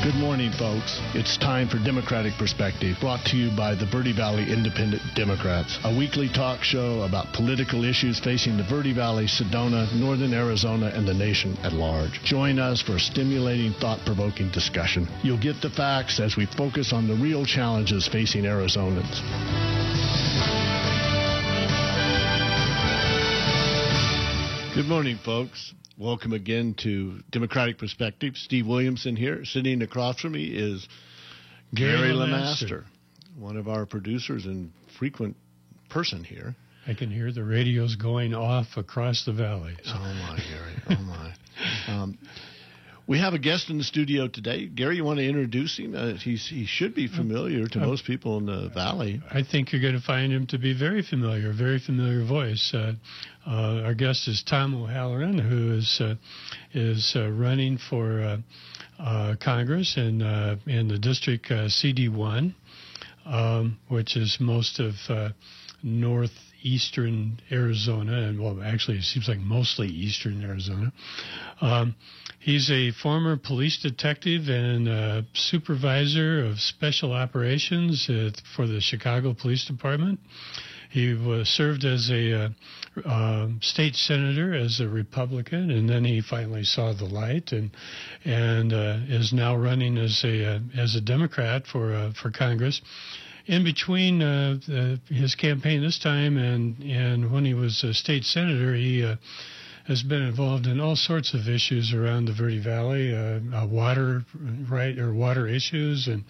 Good morning, folks. It's time for Democratic Perspective, brought to you by the Verde Valley Independent Democrats, a weekly talk show about political issues facing the Verde Valley, Sedona, Northern Arizona, and the nation at large. Join us for a stimulating, thought-provoking discussion. You'll get the facts as we focus on the real challenges facing Arizonans. Good morning, folks. Welcome again to Democratic Perspective. Steve Williamson here. Sitting across from me is Gary LeMaster, one of our producers and frequent person here. I can hear the radios going off across the valley. So. Oh, my, Gary. Oh, my. We have a guest in the studio today. Gary, you want to introduce him? He should be familiar to most people in the valley. I think you're going to find him to be a very familiar voice. Our guest is Tom O'Halloran, who is running for Congress in the district CD1, which is most of northeastern Arizona, and well, actually, it seems like mostly eastern Arizona. He's a former police detective and supervisor of special operations for the Chicago Police Department. He served as a state senator as a Republican, and then he finally saw the light, and is now running as a Democrat for Congress. In between his campaign this time and when he was a state senator, he has been involved in all sorts of issues around the Verde Valley, water issues, and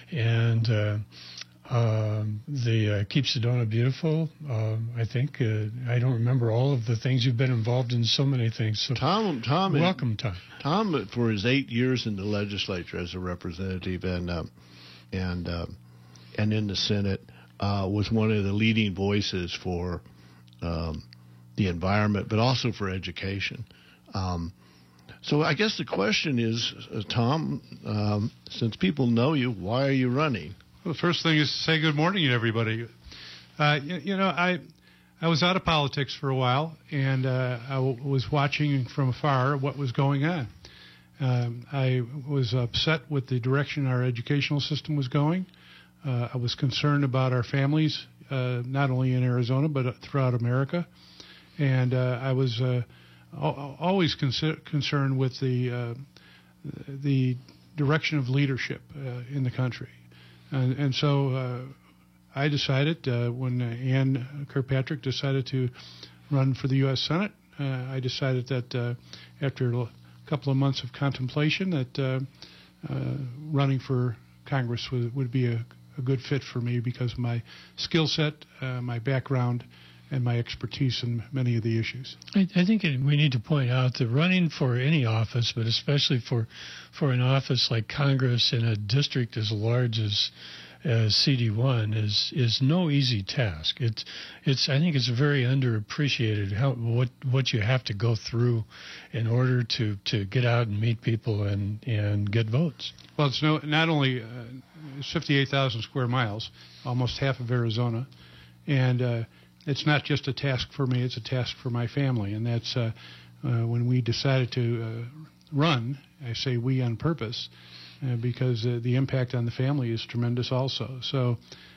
the Keep Sedona Beautiful. I think I don't remember all of the things you've been involved in. So many things. So Tom, welcome, Tom. Tom, for his 8 years in the legislature as a representative and in the Senate, was one of the leading voices for the environment, but also for education. So I guess the question is, Tom, since people know you, why are you running? Well, the first thing is to say good morning to everybody. I was out of politics for a while, and I was watching from afar what was going on. I was upset with the direction our educational system was going. I was concerned about our families, not only in Arizona, but throughout America. And I was always concerned with the direction of leadership in the country. And so I decided, when Ann Kirkpatrick decided to run for the U.S. Senate, I decided that after a couple of months of contemplation that running for Congress would be a good fit for me because of my skill set, my background, and my expertise in many of the issues. I think we need to point out that running for any office, but especially for an office like Congress in a district as large as CD1 is no easy task. I think it's very underappreciated what you have to go through in order to get out and meet people and get votes. Well, it's not only 58,000 square miles, almost half of Arizona, and it's not just a task for me, it's a task for my family. And that's when we decided to run, I say we on purpose, because the impact on the family is tremendous also. So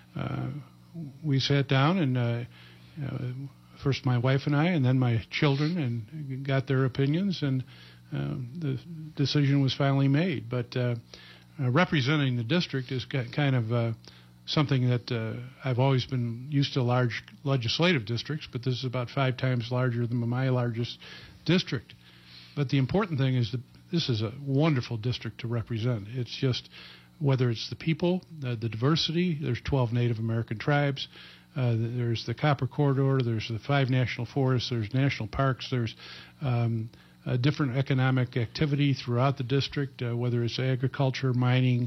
we sat down and first my wife and I, and then my children, and got their opinions, and the decision was finally made. But representing the district is kind of something that I've always been used to large legislative districts, but this is about 5 times larger than my largest district. But the important thing is that this is a wonderful district to represent. It's just whether it's the people, the diversity, there's 12 Native American tribes, there's the Copper Corridor, there's the 5 national forests, there's national parks, there's a different economic activity throughout the district, whether it's agriculture, mining,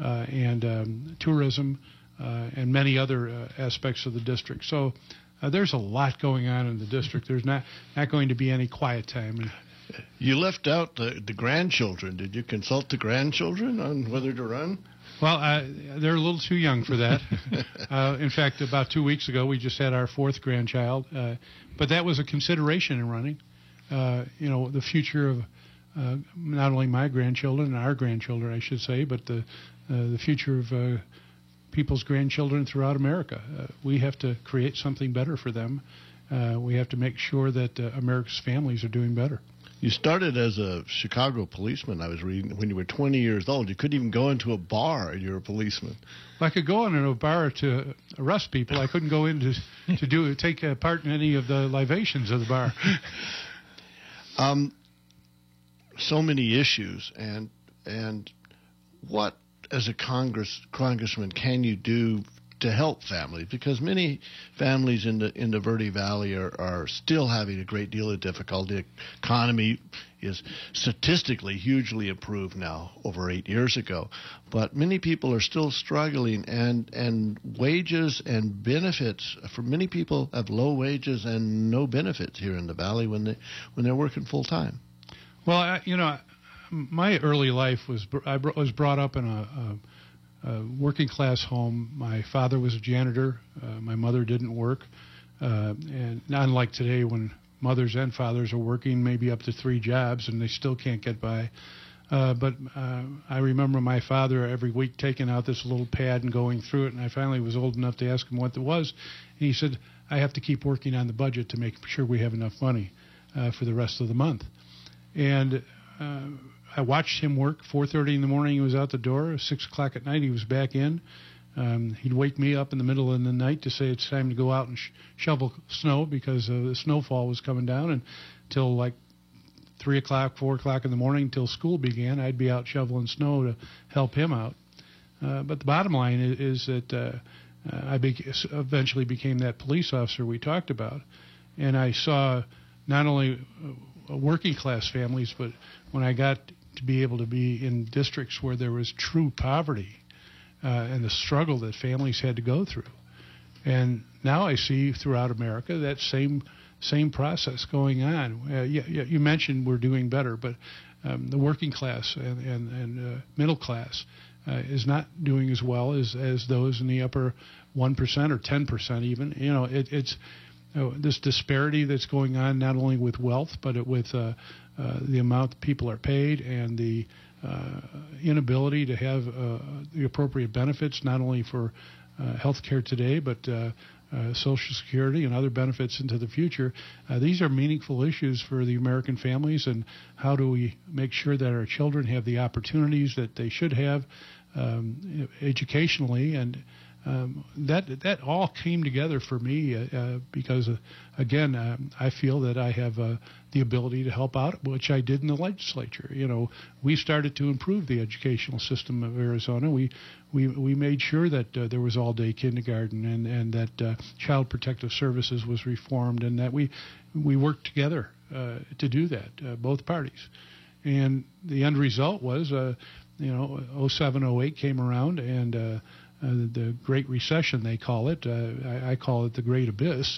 and tourism, and many other aspects of the district. So there's a lot going on in the district. There's not going to be any quiet time. You left out the grandchildren. Did you consult the grandchildren on whether to run? Well, they're a little too young for that. In fact, about 2 weeks ago, we just had our 4th grandchild. But that was a consideration in running. The future not only my grandchildren and our grandchildren, I should say, but the future of people's grandchildren throughout America. We have to create something better for them. We have to make sure that America's families are doing better. You started as a Chicago policeman, I was reading, when you were 20 years old. You couldn't even go into a bar and you're a policeman. Well, I could go into a bar to arrest people. I couldn't go in to take part in any of the libations of the bar. So many issues, and what, as a congressman, can you do to help families? Because many families in the Verde Valley are still having a great deal of difficulty. The economy is statistically hugely improved now over 8 years ago, but many people are still struggling, and wages and benefits for many people have low wages and no benefits here in the Valley when they're working full time. Well, my early life I was brought up in a working class home. My father was a janitor. My mother didn't work. And not unlike today when mothers and fathers are working maybe up to 3 jobs and they still can't get by. But I remember my father every week taking out this little pad and going through it, and I finally was old enough to ask him what it was. And he said, I have to keep working on the budget to make sure we have enough money for the rest of the month. And I watched him work. 4:30 in the morning, he was out the door. 6 o'clock at night, he was back in. He'd wake me up in the middle of the night to say it's time to go out and shovel snow because the snowfall was coming down. And till like 3 o'clock, 4 o'clock in the morning until school began, I'd be out shoveling snow to help him out. But the bottom line is that I eventually became that police officer we talked about. And I saw not only working class families, but when I got to be able to be in districts where there was true poverty and the struggle that families had to go through. And now I see throughout America that same process going on. You mentioned we're doing better, but the working class and middle class is not doing as well as those in the upper 1% or 10% even. It's this disparity that's going on not only with wealth, but with the amount that people are paid and the inability to have the appropriate benefits, not only for health care today, but Social Security and other benefits into the future. These are meaningful issues for the American families, and how do we make sure that our children have the opportunities that they should have educationally, and that all came together for me because, again, I feel that I have the ability to help out, which I did in the legislature. We started to improve the educational system of Arizona. We made sure that there was all-day kindergarten and that Child Protective Services was reformed, and that we worked together to do that, both parties. And the end result was, 07, 08 came around, and the Great Recession, they call it. I call it the Great Abyss.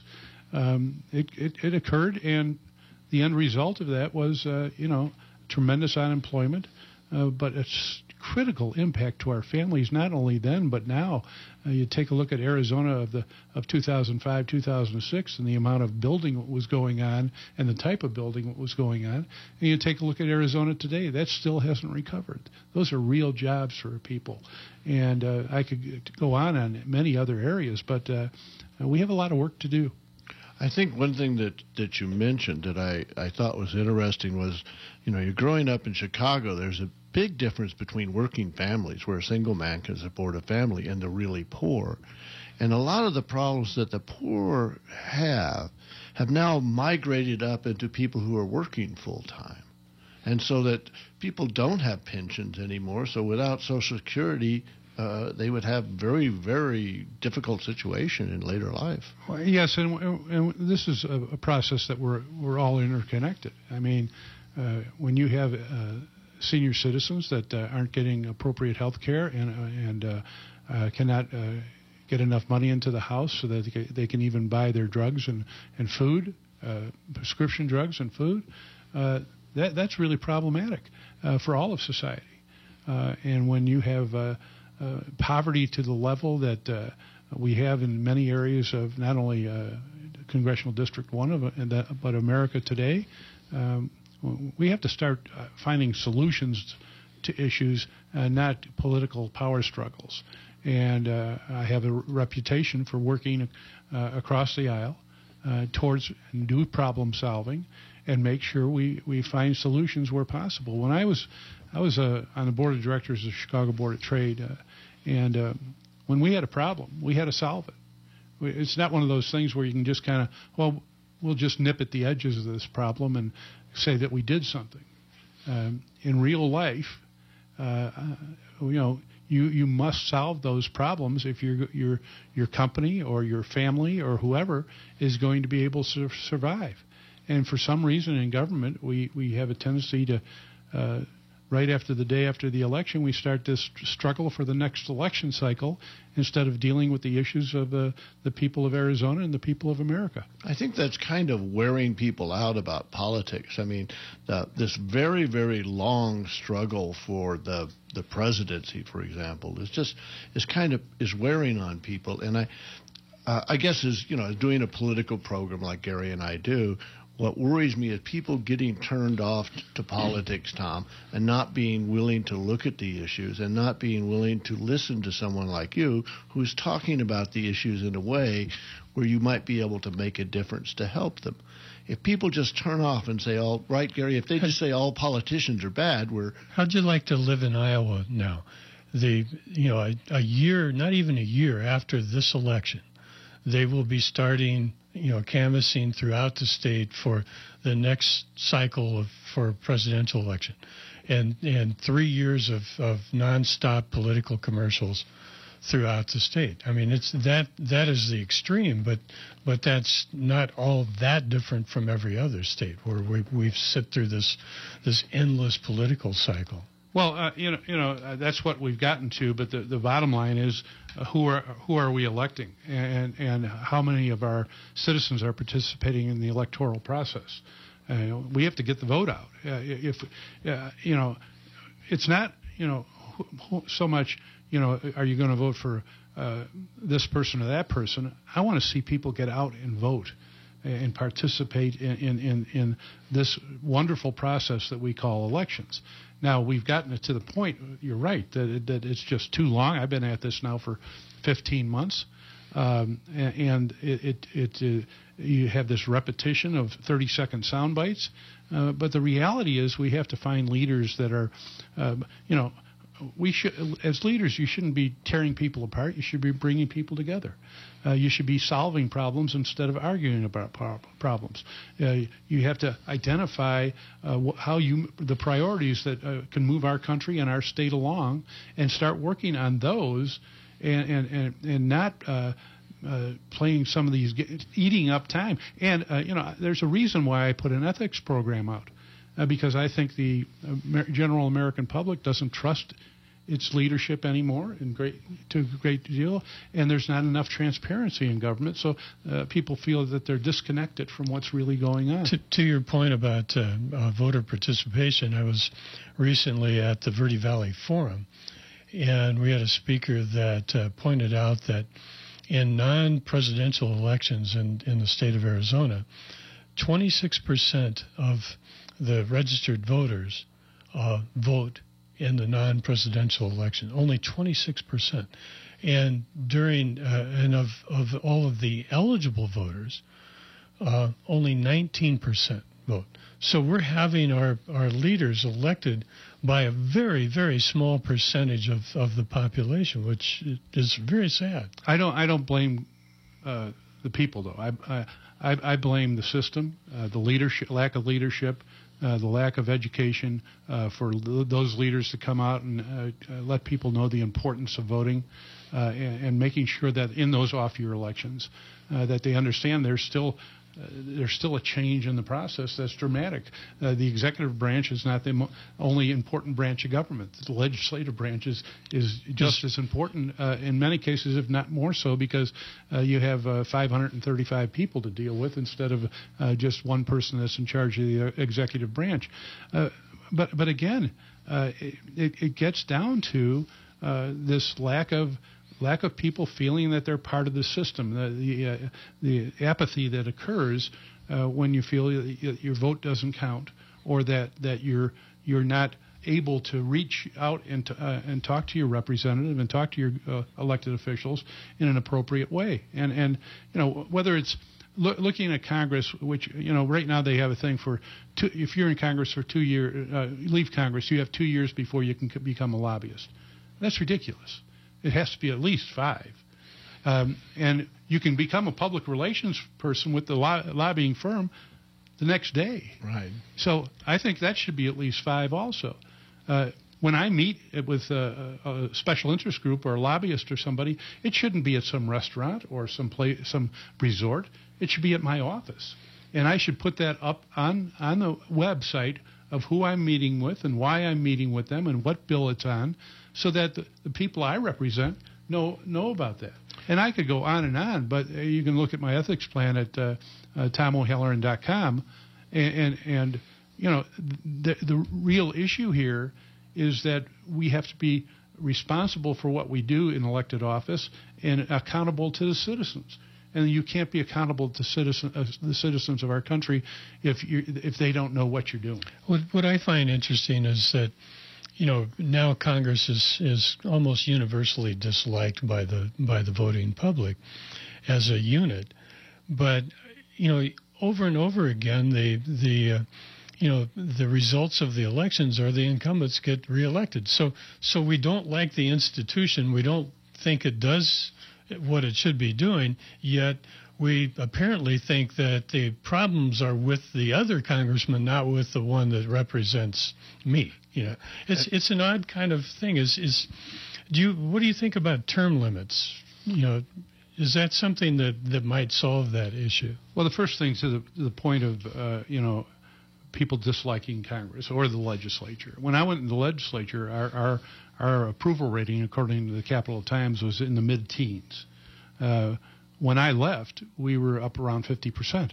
It occurred, and the end result of that was, tremendous unemployment, but it's critical impact to our families, not only then, but now. You take a look at Arizona of 2005, 2006, and the amount of building that was going on and the type of building that was going on. And you take a look at Arizona today, that still hasn't recovered. Those are real jobs for people. And I could go on many other areas, but we have a lot of work to do. I think one thing that you mentioned that I thought was interesting was, you're growing up in Chicago, there's a big difference between working families where a single man can support a family and the really poor. And a lot of the problems that the poor have now migrated up into people who are working full time. And so that people don't have pensions anymore. So without Social Security, they would have very, very difficult situation in later life. Well, yes, and this is a process that we're all interconnected. I mean, when you have senior citizens that aren't getting appropriate health care and cannot get enough money into the house so that they can even buy their drugs and food, prescription drugs and food, that's really problematic for all of society. And when you have poverty to the level that we have in many areas of not only Congressional District 1, but America today, we have to start finding solutions to issues, not political power struggles. And I have a reputation for working across the aisle towards new problem solving and make sure we find solutions where possible. When I was on the board of directors of the Chicago Board of Trade, and when we had a problem, we had to solve it. It's not one of those things where you can just kind of, well, we'll just nip at the edges of this problem and say that we did something. In real life, you must solve those problems if your company or your family or whoever is going to be able to survive. And for some reason in government, we have a tendency to, right after the day after the election, we start this struggle for the next election cycle instead of dealing with the issues of the people of Arizona and the people of America. I think that's kind of wearing people out about politics. I mean, this very, very long struggle for the presidency, for example, is wearing on people. And I guess as doing a political program like Gary and I do, what worries me is people getting turned off to politics, Tom, and not being willing to look at the issues and not being willing to listen to someone like you who's talking about the issues in a way where you might be able to make a difference to help them. If people just turn off and say, "Oh, right, Gary," if they just say all politicians are bad, How'd you like to live in Iowa now? A year, not even a year after this election, they will be starting canvassing throughout the state for the next cycle for presidential election, and 3 years of nonstop political commercials throughout the state. I mean, that is the extreme, but that's not all that different from every other state where we've sit through this endless political cycle. Well, that's what we've gotten to. But the bottom line is, who are we electing, and how many of our citizens are participating in the electoral process? We have to get the vote out. It's not so much are you going to vote for this person or that person? I want to see people get out and vote and participate in this wonderful process that we call elections. Now, we've gotten it to the point, you're right, that it's just too long. I've been at this now for 15 months, and you have this repetition of 30-second sound bites. But the reality is we have to find leaders that are, as leaders, you shouldn't be tearing people apart. You should be bringing people together. You should be solving problems instead of arguing about problems. You have to identify the priorities that can move our country and our state along, and start working on those, and not playing some of these, eating up time. And there's a reason why I put an ethics program out. Because I think the general American public doesn't trust its leadership anymore to a great deal, and there's not enough transparency in government, so people feel that they're disconnected from what's really going on. To your point about voter participation, I was recently at the Verde Valley Forum, and we had a speaker that pointed out that in non-presidential elections in the state of Arizona, 26% of the registered voters vote in the non-presidential election. Only 26%, and of all of the eligible voters, only 19% vote. So we're having our leaders elected by a very, very small percentage of the population, which is very sad. I don't blame the people, though. I blame the system, the leadership, lack of leadership, the lack of education for those leaders to come out and let people know the importance of voting and making sure that in those off-year elections that they understand there's still a change in the process that's dramatic. The executive branch is not the only important branch of government. The legislative branch is just as important in many cases, if not more so, because you have 535 people to deal with instead of just one person that's in charge of the executive branch. But again, it gets down to this lack of people feeling that they're part of the system, the apathy that occurs when you feel that your vote doesn't count, or that you're not able to reach out and talk to your representative and talk to your elected officials in an appropriate way. And whether it's looking at Congress, which right now they have a thing for if you're in Congress for 2 years, leave Congress, you have 2 years before you can become a lobbyist. That's ridiculous. It has to be at least 5. And you can become a public relations person with the lobbying firm the next day. Right. So I think that should be at least 5 also. When I meet with a special interest group or a lobbyist or somebody, it shouldn't be at some restaurant or some resort. It should be at my office. And I should put that up on the website of who I'm meeting with and why I'm meeting with them and what bill it's on, so that the people I represent know about that. And I could go on, but you can look at my ethics plan at TomO'Halloran.com, and the real issue here is that we have to be responsible for what we do in elected office and accountable to the citizens. And you can't be accountable to the citizens of our country if they don't know what you're doing. What I find interesting is that now Congress is almost universally disliked by the voting public as a unit, but over and over again the results of the elections are the incumbents get reelected. So we don't like the institution. We don't think it does what it should be doing, yet we apparently think that the problems are with the other congressman, not with the one that represents me. It's an odd kind of thing. What do you think about term limits? Is that something that might solve that issue? Well, the first thing to the point of people disliking Congress or the legislature. When I went in the legislature, our approval rating, according to the Capital Times, was in the mid-teens. When I left, we were up around 50%.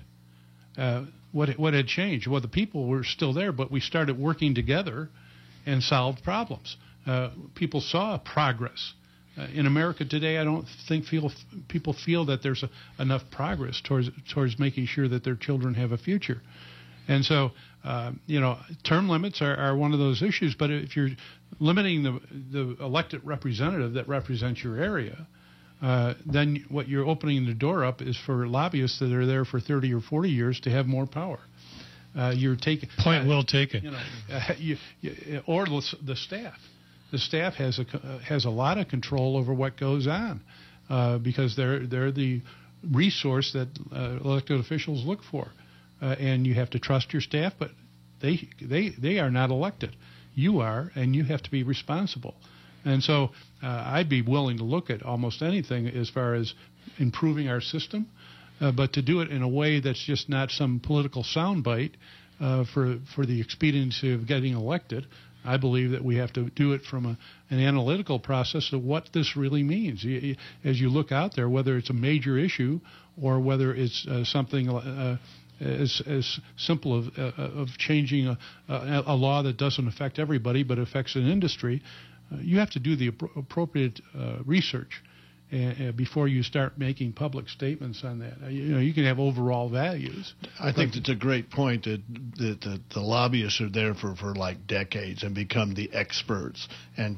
What had changed? Well, the people were still there, but we started working together and solved problems. People saw progress. In America today, I don't think people feel that there's enough progress towards making sure that their children have a future. And so, term limits are one of those issues. But if you're limiting the elected representative that represents your area, then what you're opening the door up is for lobbyists that are there for 30 or 40 years to have more power. You're taking point well taken. Or the staff. The staff has a lot of control over what goes on because they're the resource that elected officials look for. And you have to trust your staff, but they are not elected. You are, and you have to be responsible. And so I'd be willing to look at almost anything as far as improving our system, but to do it in a way that's just not some political soundbite for the expediency of getting elected. I believe that we have to do it from an analytical process of what this really means. As you look out there, whether it's a major issue or whether it's something as simple of changing a law that doesn't affect everybody but affects an industry, you have to do the appropriate research before you start making public statements on that. You can have overall values. I think that's a great point that the lobbyists are there for like decades and become the experts, and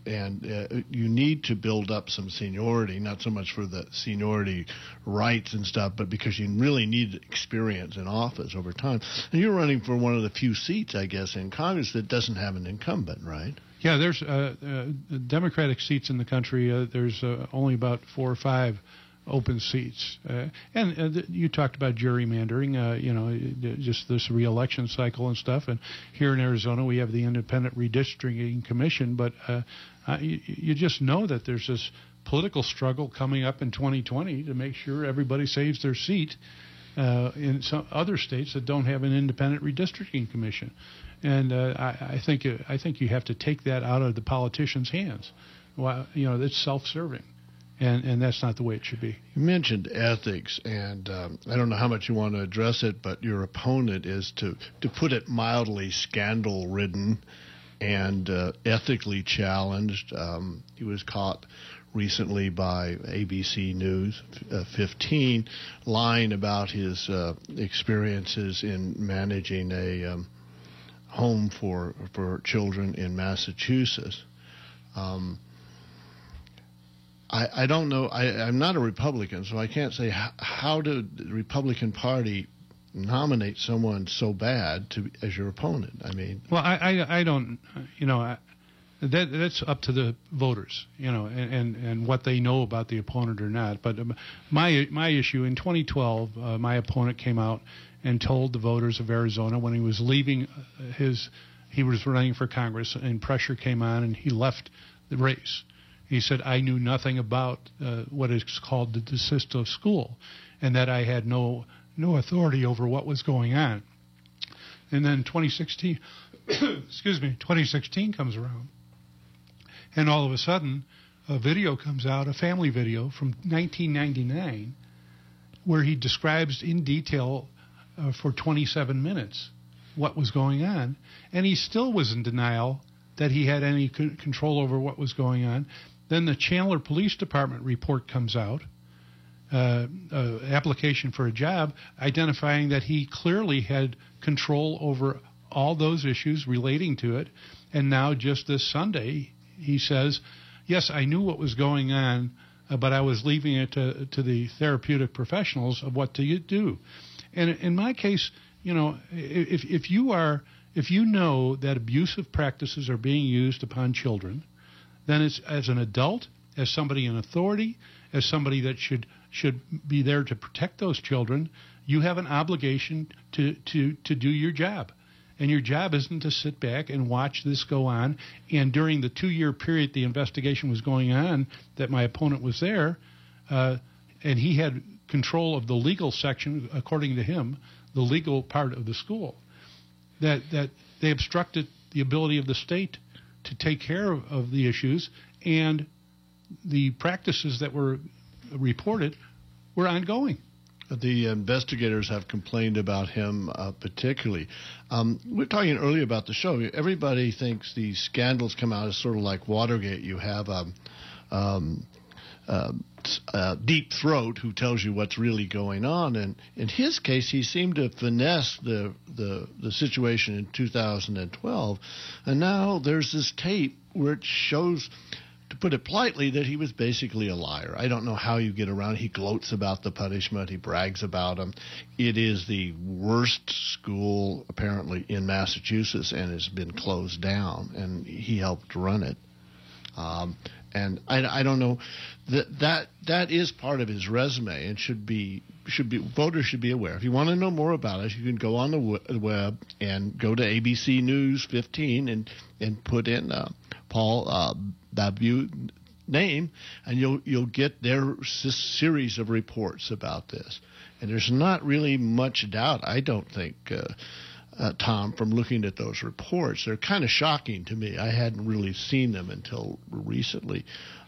you need to build up some seniority, not so much for the seniority rights and stuff, but because you really need experience in office over time. And you're running for one of the few seats, I guess, in Congress that doesn't have an incumbent, right? Yeah, there's Democratic seats in the country. There's only about 4 or 5 open seats. And you talked about gerrymandering, just this re-election cycle and stuff. And here in Arizona, we have the Independent Redistricting Commission. But you just know that there's this political struggle coming up in 2020 to make sure everybody saves their seat in some other states that don't have an Independent Redistricting Commission. And I think you have to take that out of the politicians' hands. Well, it's self-serving, and that's not the way it should be. You mentioned ethics, and I don't know how much you want to address it, but your opponent is, to put it mildly, scandal-ridden and ethically challenged. He was caught recently by ABC News 15 lying about his experiences in managing home for children in Massachusetts. I don't know. I'm not a Republican, so I can't say how did the Republican Party nominate someone so bad as your opponent. I mean, well, I don't. That's up to the voters, and what they know about the opponent or not. But my issue in 2012, my opponent came out and told the voters of Arizona when he was leaving he was running for Congress, and pressure came on, and he left the race. He said, I knew nothing about what is called the desist of school, and that I had no authority over what was going on. And then 2016, 2016 comes around, and all of a sudden, a video comes out, a family video from 1999, where he describes in detail for 27 minutes what was going on, and he still was in denial that he had any control over what was going on. Then the Chandler Police Department report comes out, application for a job, identifying that he clearly had control over all those issues relating to it. And now just this Sunday, he says, yes, I knew what was going on, but I was leaving it to the therapeutic professionals of what to do. And in my case, if you know that abusive practices are being used upon children, then it's, as an adult, as somebody in authority, as somebody that should be there to protect those children, you have an obligation to do your job. And your job isn't to sit back and watch this go on. And during the 2-year period the investigation was going on, that my opponent was there, and he had control of the legal section, according to him, the legal part of the school, that they obstructed the ability of the state to take care of the issues, and the practices that were reported were ongoing. The investigators have complained about him particularly. We were talking earlier about the show. Everybody thinks these scandals come out as sort of like Watergate. You have Deep Throat who tells you what's really going on. And in his case, he seemed to finesse the situation in 2012. And now there's this tape where it shows, to put it politely, that he was basically a liar. I don't know how you get around. He gloats about the punishment. He brags about them. It is the worst school, apparently, in Massachusetts, and has been closed down, and he helped run it. And I don't know, that is part of his resume, and voters should be aware. If you want to know more about it, you can go on the web and go to ABC News 15 and put in Paul Babbitt's name, and you'll get their series of reports about this. And there's not really much doubt, I don't think, Tom, from looking at those reports. They're kind of shocking to me. I hadn't really seen them until recently.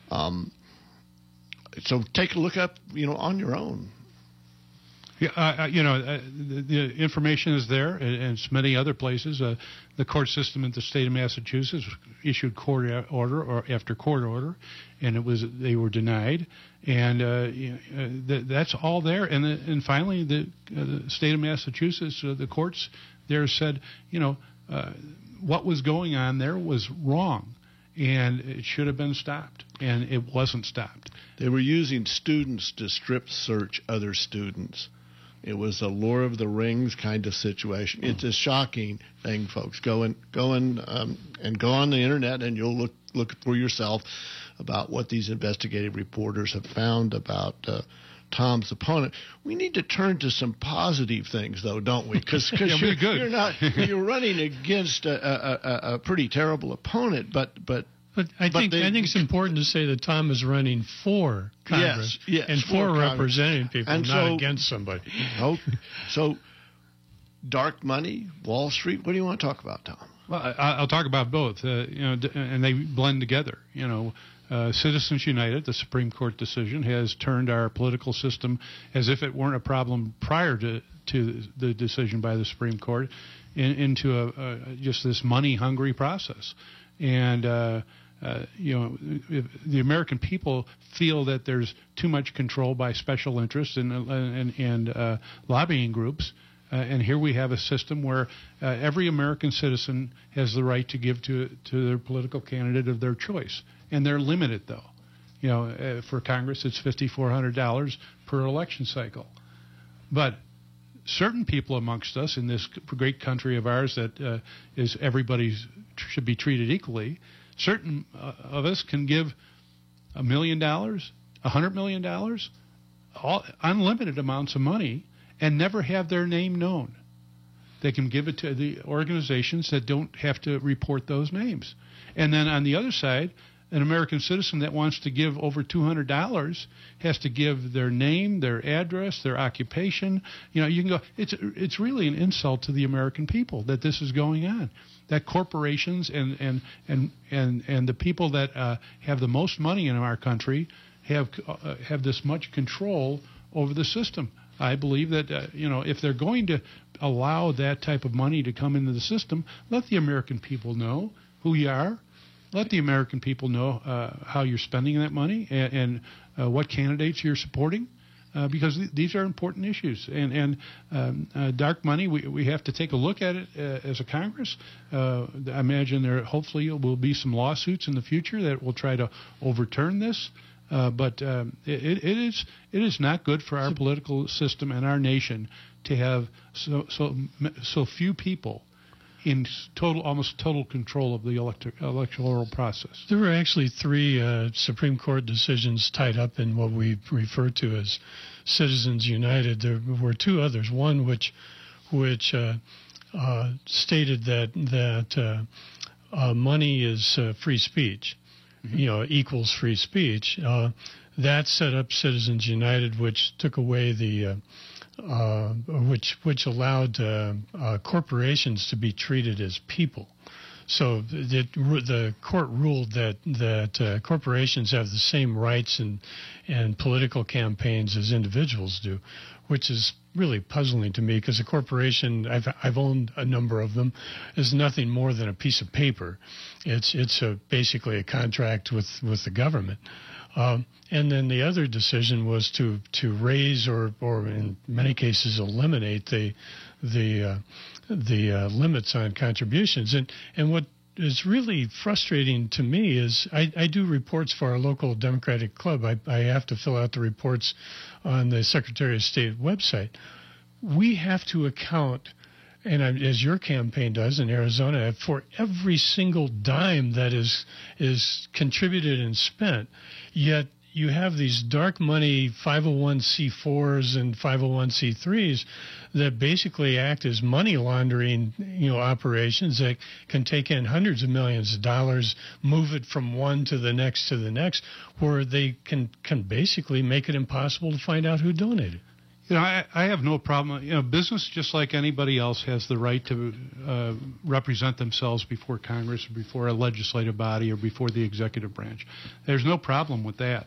So take a look up, on your own. Yeah, the information is there, and it's many other places. The court system in the state of Massachusetts issued court order or after court order, and they were denied, and that's all there. And finally, the state of Massachusetts, the courts there said, what was going on there was wrong, and it should have been stopped, and it wasn't stopped. They were using students to strip search other students. It was a Lord of the Rings kind of situation. It's a shocking thing, folks. Go on the internet, and you'll look for yourself about what these investigative reporters have found about Tom's opponent. We need to turn to some positive things, though, don't we? Because you're running against a pretty terrible opponent, but I think it's important to say that Tom is running for Congress and for representing people, and not against somebody. So, dark money, Wall Street. What do you want to talk about, Tom? Well, I'll talk about both. And they blend together. Citizens United, the Supreme Court decision, has turned our political system, as if it weren't a problem prior to the decision by the Supreme Court, into just this money-hungry process. And if the American people feel that there's too much control by special interests and lobbying groups, And here we have a system where every American citizen has the right to give to their political candidate of their choice. And they're limited, though. For Congress, it's $5,400 per election cycle. But certain people amongst us in this great country of ours that is everybody should be treated equally, certain of us can give $1 million, $100 million, unlimited amounts of money, and never have their name known. They can give it to the organizations that don't have to report those names. And then on the other side, an American citizen that wants to give over $200 has to give their name, their address, their occupation. You can go. It's really an insult to the American people that this is going on. That corporations and the people that have the most money in our country have this much control over the system. I believe that if they're going to allow that type of money to come into the system, let the American people know who you are. Let the American people know how you're spending that money and what candidates you're supporting, because these are important issues. And dark money, we have to take a look at it as a Congress. I imagine there hopefully will be some lawsuits in the future that will try to overturn this. But it is not good for our political system and our nation to have so few people in almost total control of the electoral process. There were actually 3 Supreme Court decisions tied up in what we refer to as Citizens United. There were 2 others. One which stated that money is free speech. Equals free speech. That set up Citizens United, which took away the which allowed corporations to be treated as people. So the court ruled that corporations have the same rights and political campaigns as individuals do, which is really puzzling to me, because a corporation, I've owned a number of them, is nothing more than a piece of paper. It's basically a contract with the government. And then the other decision was to raise or in many cases eliminate the limits on contributions. And what is really frustrating to me is I do reports for our local Democratic club. I have to fill out the reports on the Secretary of State website. We have to account, and as your campaign does in Arizona, for every single dime that is contributed and spent. Yet you have these dark money 501c4s and 501c3s that basically act as money laundering, operations that can take in hundreds of millions of dollars, move it from one to the next, where they can basically make it impossible to find out who donated. I have no problem. Business, just like anybody else, has the right to represent themselves before Congress or before a legislative body or before the executive branch. There's no problem with that.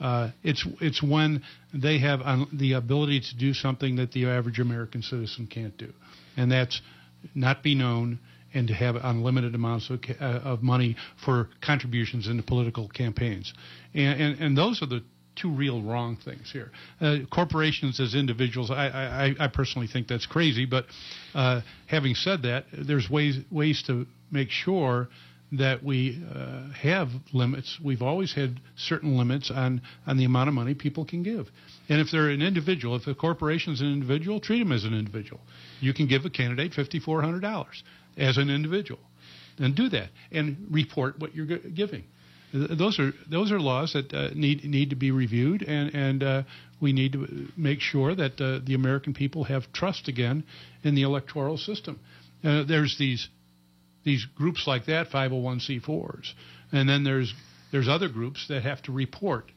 It's when they have the ability to do something that the average American citizen can't do, and that's not be known and to have unlimited amounts of money for contributions into political campaigns. And those are the 2 real wrong things here. Corporations as individuals, I personally think that's crazy, but having said that, there's ways to make sure that we have limits. We've always had certain limits on the amount of money people can give. And if they're an individual, if a corporation is an individual, treat them as an individual. You can give a candidate $5,400 as an individual. And do that and report what you're giving. Those are laws that need to be reviewed, and we need to make sure that the American people have trust again in the electoral system. There's these groups like that, 501c4s, and then there's other groups that have to report,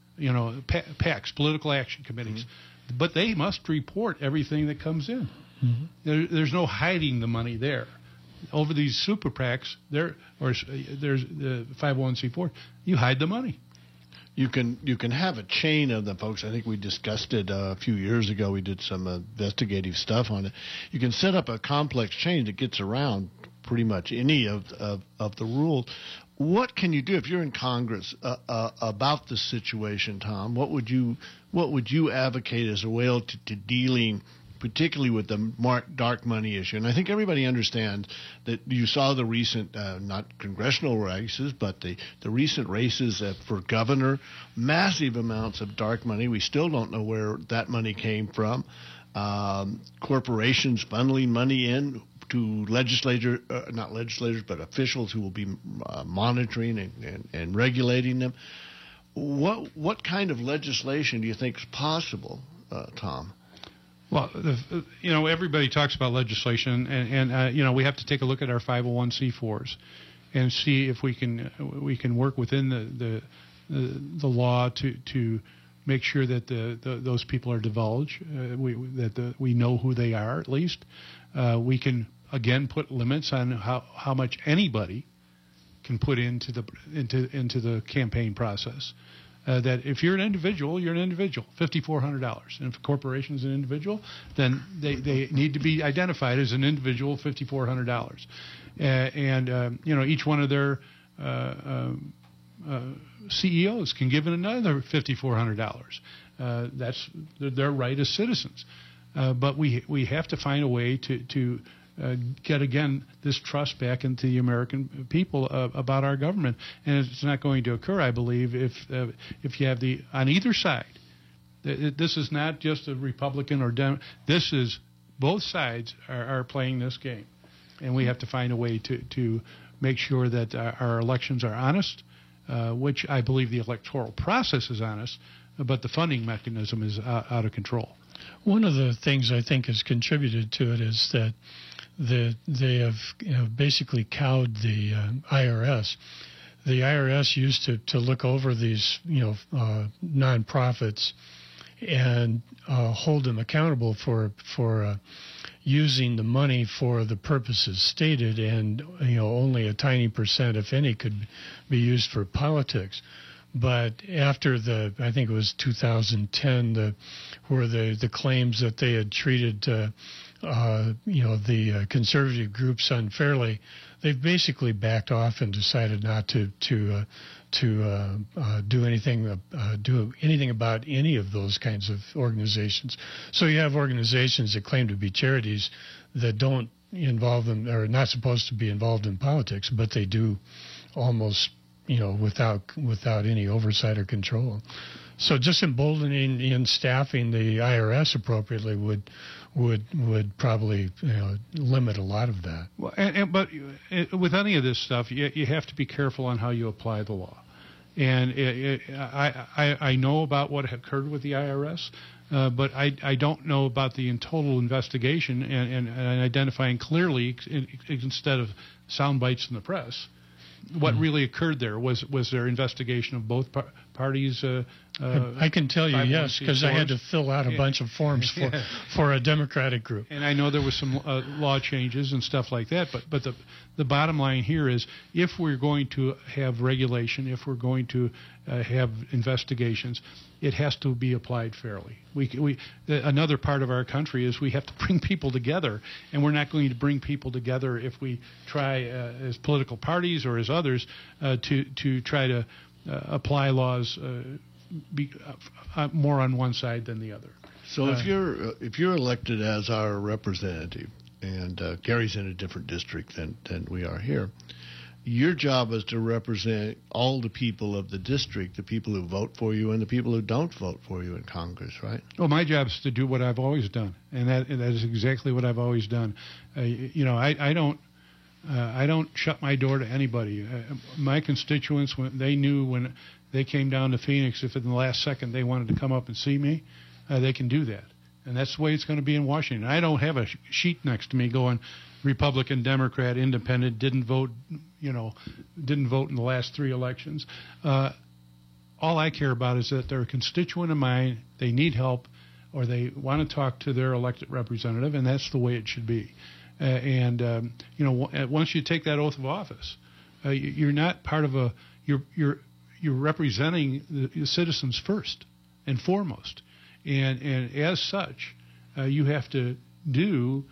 PACs, political action committees, but they must report everything that comes in. Mm-hmm. There's no hiding the money there. Over these super PACs, there's the 501c4. You hide the money. You can have a chain of them, folks. I think we discussed it a few years ago. We did some investigative stuff on it. You can set up a complex chain that gets around pretty much any of the rules. What can you do if you're in Congress about this situation, Tom? What would you advocate as a way to dealing particularly with the dark money issue. And I think everybody understands that you saw the recent, not congressional races, but the recent races for governor, massive amounts of dark money. We still don't know where that money came from. Corporations funneling money in to not legislators, but officials who will be monitoring and regulating them. What kind of legislation do you think is possible, Tom? Well, everybody talks about legislation, and we have to take a look at our 501c4s and see if we can work within the law to make sure that those people are divulged, that we know who they are at least. We can again put limits on how much anybody can put into the campaign process. That if you're an individual, you're an individual, $5,400. And if a corporation is an individual, then they need to be identified as an individual, $5,400. Each one of their CEOs can give it another $5,400. That's their right as citizens. But we have to find a way to get, again, this trust back into the American people about our government. And it's not going to occur, I believe, if you have on either side. This is not just a Republican or Democrat. This is both sides are playing this game. And we have to find a way to make sure that our elections are honest, which I believe the electoral process is honest, but the funding mechanism is out of control. One of the things I think has contributed to it is that they have basically cowed the IRS. The IRS used to look over these nonprofits and hold them accountable for using the money for the purposes stated, and only a tiny percent, if any, could be used for politics. But after I think it was 2010, where the claims that they had treated the conservative groups unfairly, they've basically backed off and decided not to do anything about any of those kinds of organizations. So you have organizations that claim to be charities that don't involve them, or are not supposed to be involved in politics, but they do almost without any oversight or control. So just emboldening and staffing the IRS appropriately would probably limit a lot of that. Well, but with any of this stuff, you have to be careful on how you apply the law. And I know about what occurred with the IRS, but I don't know about the total investigation and identifying clearly, instead of sound bites in the press, what really occurred there. Was there investigation of both parties? I can tell you yes, because I had to fill out a bunch of forms for a Democratic group. And I know there was some law changes and stuff like that. But the bottom line here is, if we're going to have regulation, if we're going to have investigations, it has to be applied fairly. Another part of our country is we have to bring people together, and we're not going to bring people together if we try, as political parties or as others, to try to apply laws more on one side than the other. So if you're elected as our representative, and Gary's in a different district than we are here, your job is to represent all the people of the district, the people who vote for you and the people who don't vote for you in Congress, right? Well, my job is to do what I've always done, and that is exactly what I've always done. I don't shut my door to anybody. My constituents, when they came down to Phoenix, if in the last second they wanted to come up and see me, they can do that. And that's the way it's going to be in Washington. I don't have a sheet next to me going Republican, Democrat, Independent, didn't vote in the last 3 elections. All I care about is that they're a constituent of mine, they need help, or they want to talk to their elected representative, and that's the way it should be. Once you take that oath of office, you're not part of you're representing the citizens first and foremost, and as such, you have to do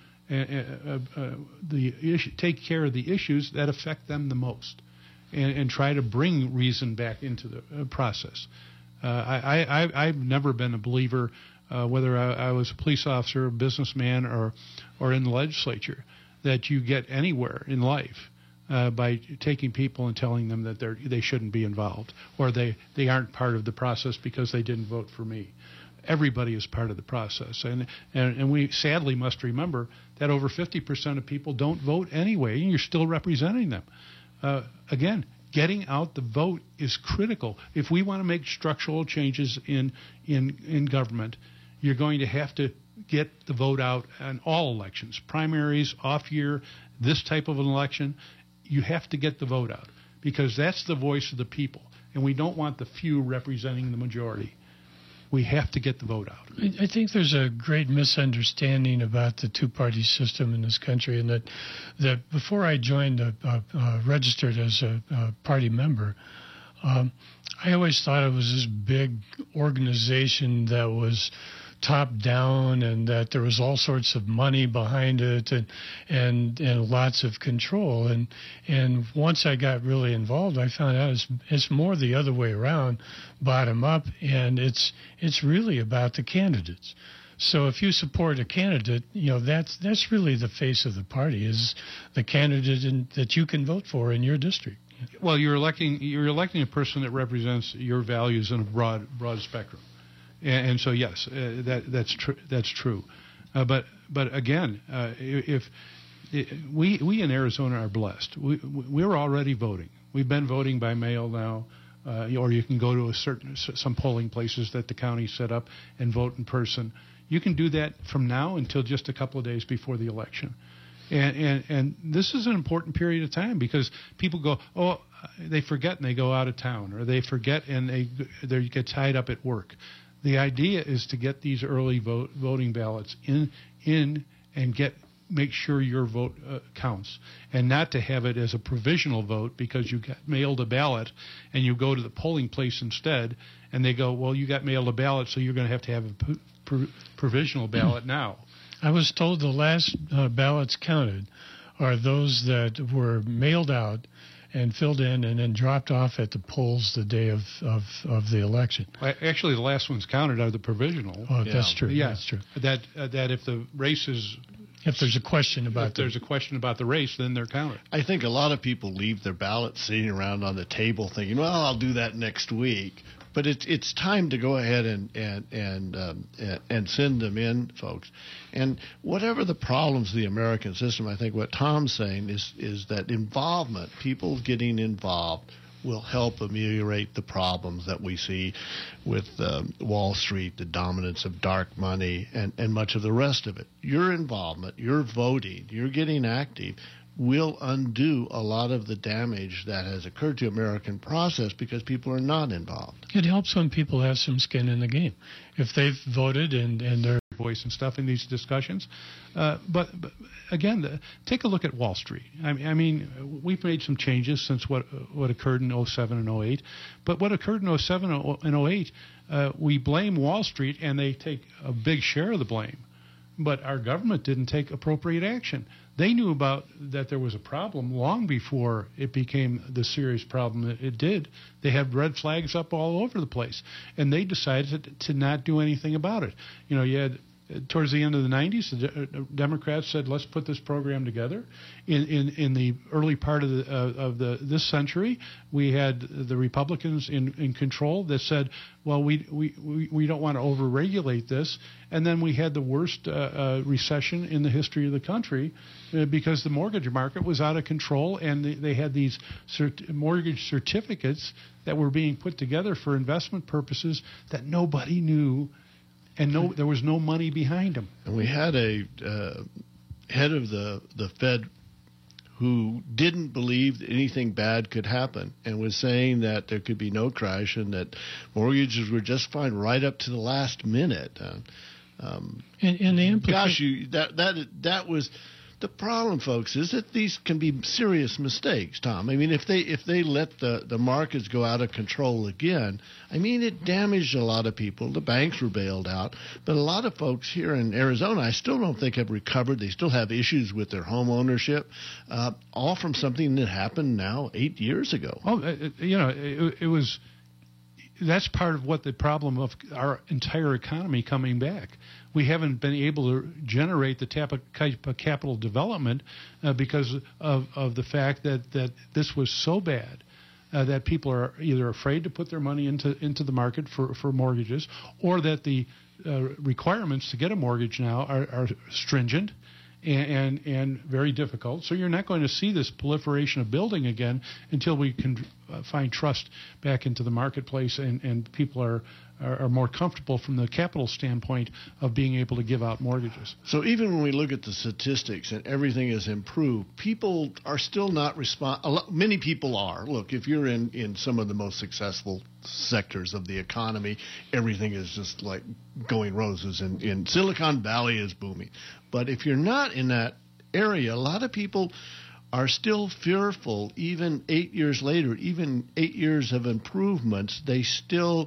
take care of the issues that affect them the most, and try to bring reason back into the process. I've never been a believer whether I was a police officer, a businessman, or in the legislature, that you get anywhere in life by taking people and telling them that they shouldn't be involved, or they aren't part of the process because they didn't vote for me. Everybody is part of the process, and we sadly must remember that over 50% of people don't vote anyway, and you're still representing them. Again, getting out the vote is critical. If we want to make structural changes in government, you're going to have to get the vote out on all elections, primaries, off year, this type of an election. You have to get the vote out because that's the voice of the people, and we don't want the few representing the majority. We have to get the vote out. I think there's a great misunderstanding about the two-party system in this country, and that before I joined, registered as a party member, I always thought it was this big organization that was top-down and that there was all sorts of money behind it and lots of control. And once I got really involved, I found out it's more the other way around, bottom up, and it's really about the candidates. So if you support a candidate, that's really the face of the party, is the candidate that you can vote for in your district. Well, you're electing a person that represents your values in a broad spectrum. And so yes, that's true. That's true. But again, if we in Arizona are blessed, we're already voting. We've been voting by mail now, or you can go to some polling places that the county set up and vote in person. You can do that from now until just a couple of days before the election. And this is an important period of time because people go, they forget and they go out of town, or they forget and they get tied up at work. The idea is to get these early voting ballots in and make sure your vote counts, and not to have it as a provisional vote because you got mailed a ballot and you go to the polling place instead, and they go, well, you got mailed a ballot, so you're going to have a provisional ballot now. I was told the last ballots counted are those that were mailed out and filled in and then dropped off at the polls the day of the election. Actually, the last ones counted are the provisional. Oh, yeah. That's true. Yeah, that's true. That if the race is... If there's a question about the race, then they're counted. I think a lot of people leave their ballots sitting around on the table thinking, well, I'll do that next week. But it's time to go ahead and send them in, folks. And whatever the problems of the American system, I think what Tom's saying is that involvement, people getting involved, will help ameliorate the problems that we see with Wall Street, the dominance of dark money, and much of the rest of it. Your involvement, your voting, your getting active will undo a lot of the damage that has occurred to American process because people are not involved. It helps when people have some skin in the game. If they've voted and their voice and stuff in these discussions. But again, take a look at Wall Street. I mean, we've made some changes since what occurred in 07 and 08. But what occurred in 07 and 08, we blame Wall Street, and they take a big share of the blame. But our government didn't take appropriate action. They knew about that there was a problem long before it became the serious problem that it did. They had red flags up all over the place, and they decided to not do anything about it. You know, you had towards the end of the 90s, the Democrats said, let's put this program together. In the early part of this century, we had the Republicans in control that said, well, we don't want to overregulate this. And then we had the worst recession in the history of the country because the mortgage market was out of control, and they had these mortgage certificates that were being put together for investment purposes that nobody knew. And there was no money behind them. And we had a head of the Fed who didn't believe that anything bad could happen and was saying that there could be no crash and that mortgages were just fine right up to the last minute. And the implication... that was... The problem, folks, is that these can be serious mistakes, Tom. I mean, if they let the markets go out of control again, I mean, it damaged a lot of people. The banks were bailed out. But a lot of folks here in Arizona, I still don't think have recovered. They still have issues with their home ownership, all from something that happened now 8 years ago. Oh, it was... that's part of what the problem of our entire economy coming back. We haven't been able to generate the type of capital development because of the fact that this was so bad that people are either afraid to put their money into the market for mortgages, or that the requirements to get a mortgage now are stringent and very difficult. So you're not going to see this proliferation of building again until we can find trust back into the marketplace and people are more comfortable from the capital standpoint of being able to give out mortgages. So even when we look at the statistics and everything is improved, people are still not many people are. Look, if you're in some of the most successful sectors of the economy, everything is just like going roses, and in Silicon Valley is booming. But if you're not in that area, a lot of people are still fearful. Even 8 years later, even 8 years of improvements, they still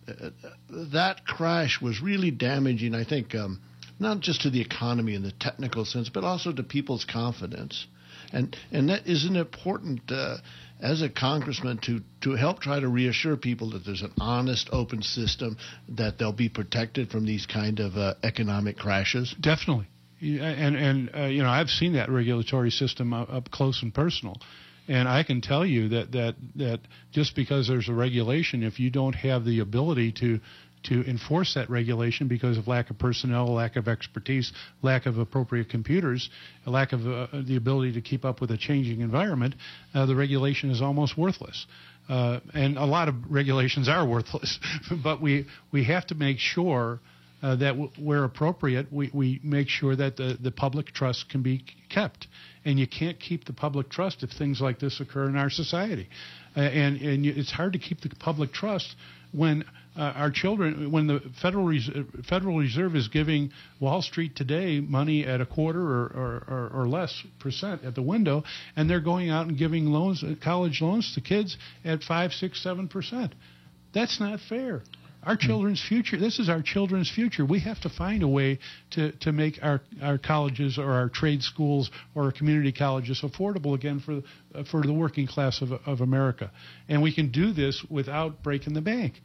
that crash was really damaging, I think, not just to the economy in the technical sense, but also to people's confidence. And that isn't important as a congressman to help try to reassure people that there's an honest, open system, that they'll be protected from these kind of economic crashes. Definitely. And I've seen that regulatory system up close and personal. And I can tell you that just because there's a regulation, if you don't have the ability to enforce that regulation because of lack of personnel, lack of expertise, lack of appropriate computers, a lack of the ability to keep up with a changing environment, the regulation is almost worthless. And a lot of regulations are worthless. But we have to make sure that where appropriate, we make sure that the public trust can be kept. And you can't keep the public trust if things like this occur in our society. And it's hard to keep the public trust when our children, when the Federal Reserve is giving Wall Street today money at 1/4 or less % at the window, and they're going out and giving loans, college loans to kids at 5, 6, 7%. That's not fair. Our children's future, this is our children's future. We have to find a way to make our colleges or our trade schools or our community colleges affordable again for the working class of America. And we can do this without breaking the bank.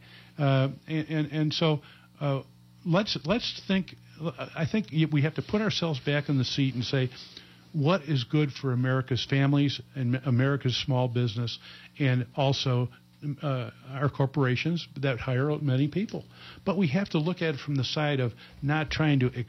So let's think, I think we have to put ourselves back in the seat and say, what is good for America's families and America's small business, and also our corporations that hire many people. But we have to look at it from the side of not trying to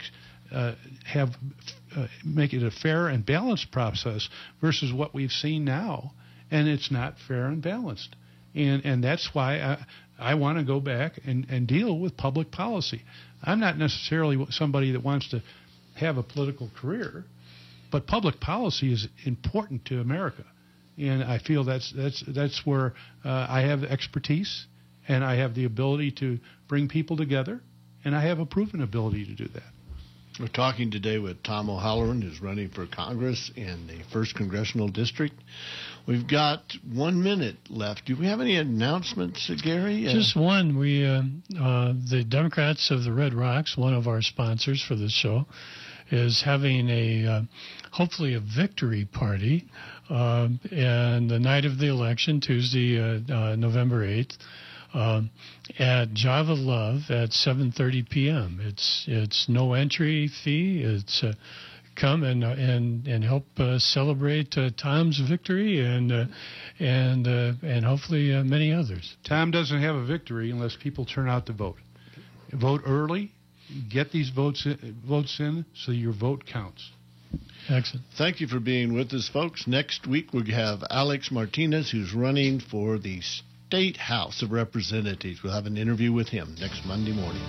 make it a fair and balanced process versus what we've seen now, and it's not fair and balanced. And that's why I want to go back and deal with public policy. I'm not necessarily somebody that wants to have a political career, but public policy is important to America. And I feel that's where I have expertise, and I have the ability to bring people together, and I have a proven ability to do that. We're talking today with Tom O'Halloran, who's running for Congress in the 1st Congressional District. We've got 1 minute left. Do we have any announcements, Gary? Just one. The Democrats of the Red Rocks, one of our sponsors for this show, is having hopefully a victory party and the night of the election, Tuesday, November 8th, at Java Love at 7:30 p.m. It's no entry fee. It's come and help celebrate Tom's victory and hopefully many others. Tom doesn't have a victory unless people turn out to vote. Vote early. Get these votes in so your vote counts. Excellent. Thank you for being with us, folks. Next week we have Alex Martinez, who's running for the State House of Representatives. We'll have an interview with him next Monday morning.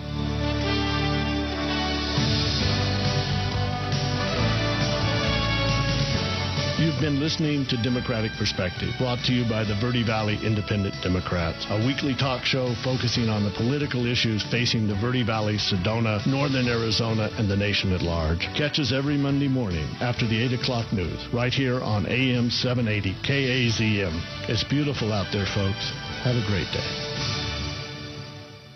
You've been listening to Democratic Perspective, brought to you by the Verde Valley Independent Democrats, a weekly talk show focusing on the political issues facing the Verde Valley, Sedona, northern Arizona, and the nation at large. Catch us every Monday morning after the 8 o'clock news, right here on AM 780 KAZM. It's beautiful out there, folks. Have a great day.